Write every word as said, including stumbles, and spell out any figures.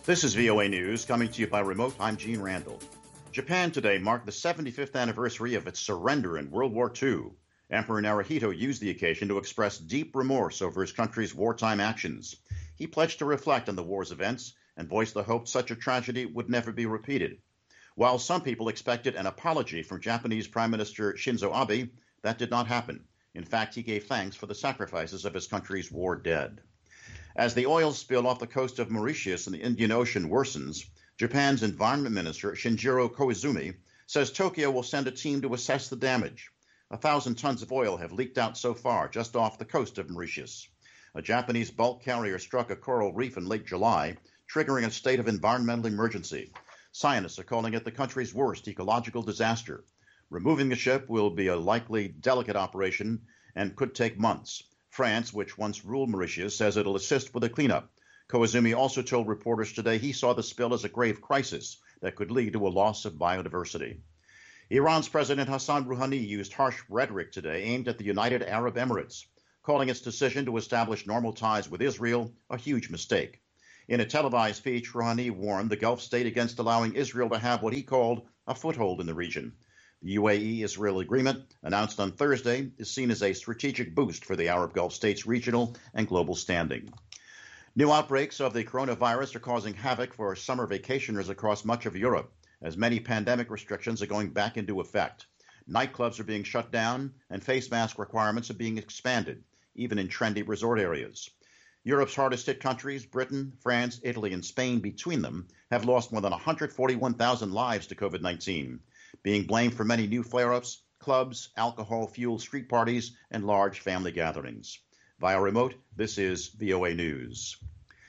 This is V O A News, coming to you by remote. I'm Gene Randall. Japan today marked the seventy-fifth anniversary of its surrender in World War Two. Emperor Naruhito used the occasion to express deep remorse over his country's wartime actions. He pledged to reflect on the war's events and voiced the hope such a tragedy would never be repeated. While some people expected an apology from Japanese Prime Minister Shinzo Abe, that did not happen. In fact, he gave thanks for the sacrifices of his country's war dead. As the oil spill off the coast of Mauritius in the Indian Ocean worsens, Japan's Environment Minister Shinjiro Koizumi says Tokyo will send a team to assess the damage. A thousand tons of oil have leaked out so far just off the coast of Mauritius. A Japanese bulk carrier struck a coral reef in late July, triggering a state of environmental emergency. Scientists are calling it the country's worst ecological disaster. Removing the ship will be a likely delicate operation and could take months. France, which once ruled Mauritius, says it'll assist with the cleanup. Koizumi also told reporters today he saw the spill as a grave crisis that could lead to a loss of biodiversity. Iran's President Hassan Rouhani used harsh rhetoric today aimed at the United Arab Emirates, calling its decision to establish normal ties with Israel a huge mistake. In a televised speech, Rouhani warned the Gulf state against allowing Israel to have what he called a foothold in the region. The U A E-Israel agreement, announced on Thursday, is seen as a strategic boost for the Arab Gulf states' regional and global standing. New outbreaks of the coronavirus are causing havoc for summer vacationers across much of Europe, as many pandemic restrictions are going back into effect. Nightclubs are being shut down, and face mask requirements are being expanded, even in trendy resort areas. Europe's hardest-hit countries, Britain, France, Italy, and Spain between them, have lost more than one hundred forty-one thousand lives to COVID nineteen. Being blamed for many new flare-ups, clubs, alcohol-fueled street parties, and large family gatherings. Via remote, this is V O A News.